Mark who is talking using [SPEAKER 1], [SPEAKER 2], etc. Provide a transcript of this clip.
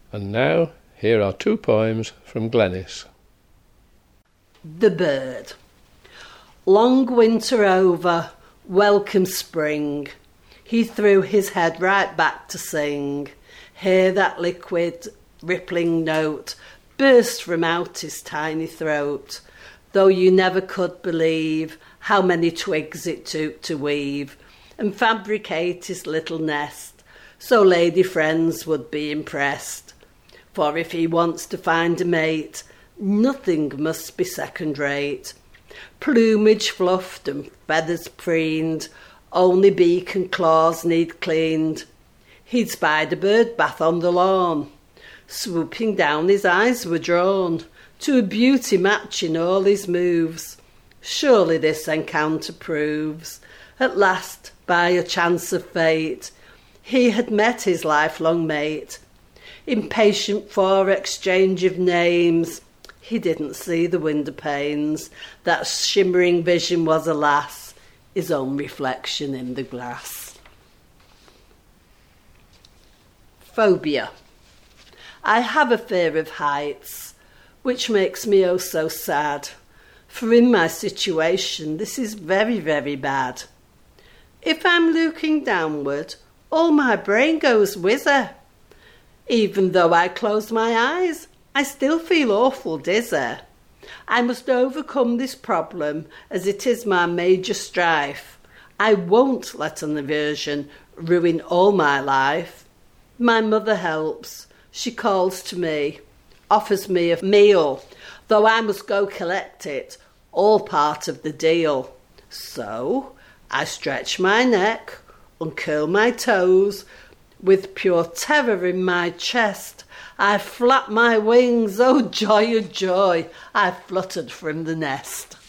[SPEAKER 1] And now, here are 2 poems from Glenys.
[SPEAKER 2] The Bird. Long winter over, welcome spring. He threw his head right back to sing. Hear that liquid, rippling note burst from out his tiny throat. Though you never could believe how many twigs it took to weave and fabricate his little nest, so lady friends would be impressed. For if he wants to find a mate, nothing must be second-rate. Plumage fluffed and feathers preened, only beak and claws need cleaned. He'd spied a bird bath on the lawn. Swooping down his eyes were drawn to a beauty matching all his moves. Surely this encounter proves, at last, by a chance of fate, he had met his lifelong mate. Impatient for exchange of names, he didn't see the window panes. That shimmering vision was, alas, his own reflection in the glass. Phobia. I have a fear of heights, which makes me oh so sad, for in my situation this is very, very bad. If I'm looking downward, all my brain goes whizzer. Even though I close my eyes, I still feel awful dizzy. I must overcome this problem, as it is my major strife. I won't let an aversion ruin all my life. My mother helps. She calls to me, offers me a meal, though I must go collect it, all part of the deal. So I stretch my neck, uncurl my toes, with pure terror in my chest. I flap my wings, oh joy of joy, I fluttered from the nest.